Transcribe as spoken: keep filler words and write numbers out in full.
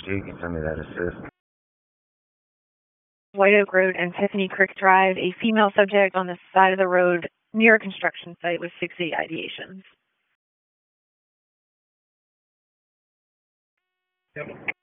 you can send me that assist. White Oak Road and Tiffany Creek Drive, a female subject on the side of the road near a construction site with sixty ideations. Yep.